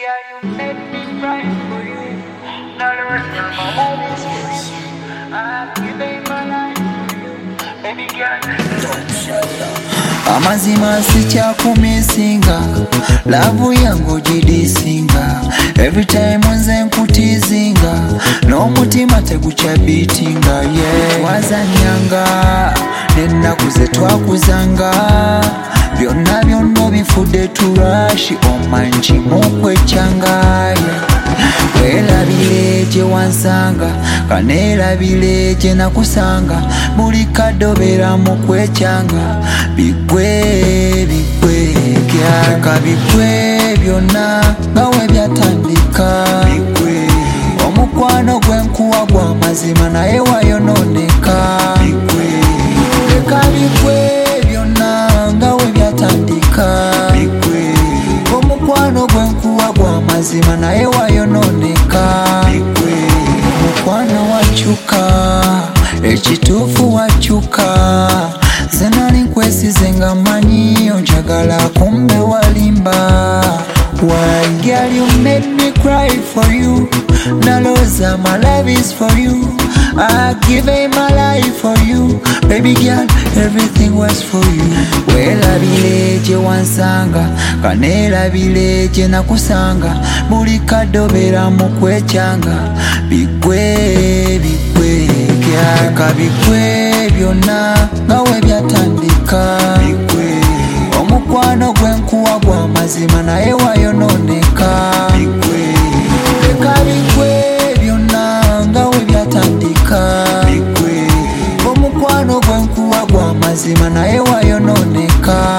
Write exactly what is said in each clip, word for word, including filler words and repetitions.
Yeah, you made me cry for you. Now the rest of my love is for you. I'm giving my life for you. Baby girl, don't shut up. Amazima sichakumisinga, lavu yangu jidisinga. Every time nze nkutizinga, n'omutima teguchabitinga. Yeah, wazanyanga, nenakuze twakuzanga. Byonna byonna bifudde turashi omanji mukwechanga. Weelabire gye wansanga, kaneelabire gye nakusanga. Buli kadobera mu kwekyanga. Bigwe bigwe leka bigwe byonna nga we byatandika. Omukwano gwenkuwa gwa mazima naye wayononeka. Leka bigwe byonna nga we byatandika. Omukwano gwenkuwa gwa mazima naye wayononeka. Omukwano wakyuka, ekituufu wakyuka. Nze nali nkwesize nga manyi onjagala kumbe walimba. Why girl you made me cry for you. Naloza my love is for you. I give my life for you. Baby girl everything was for you. Weelabire gye wansanga, kaneelabire gye nakusanga. Buli kadobera mu kwekyanga. Bigwe bigwe leka bigwe byonna nga we byatandika. Omukwano gwenkuwa gwa mazima naye wayononeka. Leka bigwe byonna nga we byatandika. Omukwano gwenkuwa gwa mazima naye wayononeka.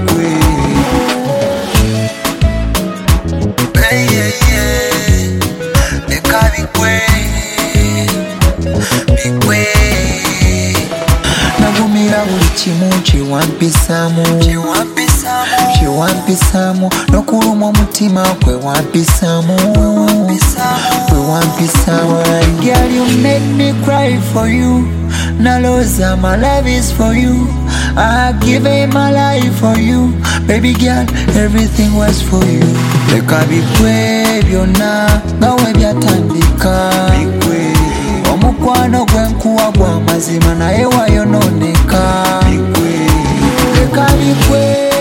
Hey, yeah, yeah. Leka bigwe bigwe. Nagumira buli kimu kyewampisamu, kyewampisamu. N'okuluma omutima kwewampisamu, kwewampisamu. Girl you made me cry for you. Naloza my love is for you. I give my life for you. Baby girl everything was for you. Leka bigwe byonna nga we byatandika. Omukwano gwenkuwa gwa mazima naye wayononeka. Leka bigwe